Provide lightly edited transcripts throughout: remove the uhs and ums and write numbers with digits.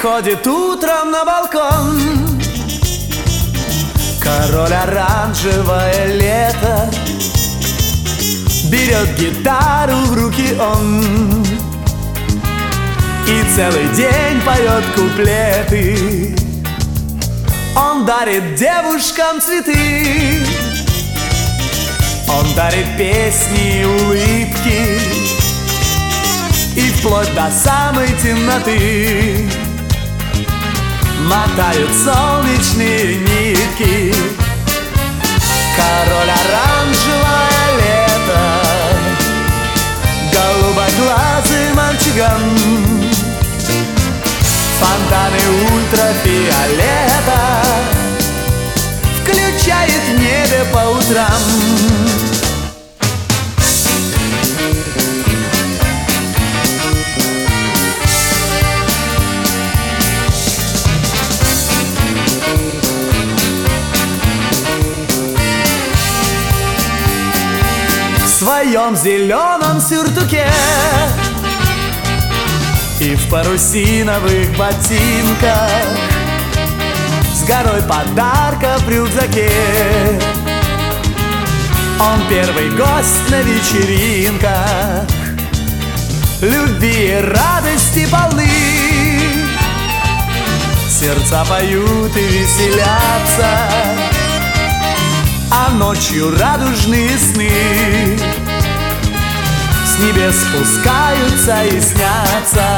Выходит утром на балкон король оранжевое лето. Берет гитару в руки он и целый день поет куплеты. Он дарит девушкам цветы, он дарит песни и улыбки, и вплоть до самой темноты мотают солнечные нитки. Король оранжевое лето, голубоглазый мальчуган, фонтаны ультрафиолета включает в небе по утрам. В своем зеленом сюртуке и в парусиновых ботинках, с горой подарков в рюкзаке, он первый гость на вечеринках. Любви и радости полны, сердца поют и веселятся, а ночью радужные сны с небес спускаются и снятся.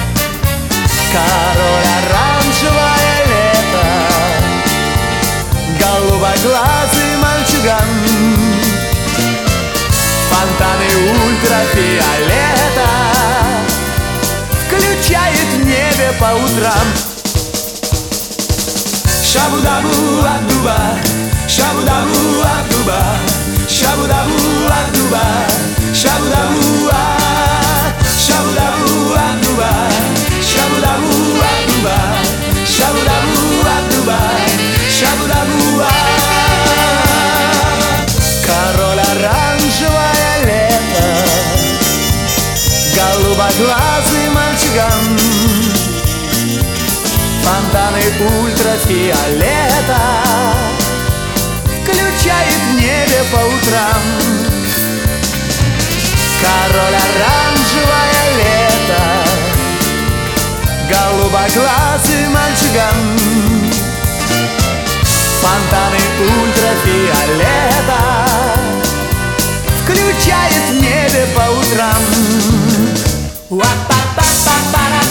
Король оранжевое лето, голубоглазый мальчуган, фонтаны ультрафиолета включает в небе по утрам. Шабу-дабу-а-дуба, шабу-дабу-а-дуба, шабу-дабу-а-дуба, шабу-дабу-а, шабу-дабу-а-дуба, шабу-дабу-а-дуба, шабу-дабу-а-дуба, шабу-дабу-а. Король оранжевое лето, голубоглазый мальчуган, фонтаны ультрафиолета включает в небе по утрам. Король оранжевое лето, голубоглазый мальчуган, фонтаны ультрафиолета включает в небе по утрам. Уа-па-па-па-пара.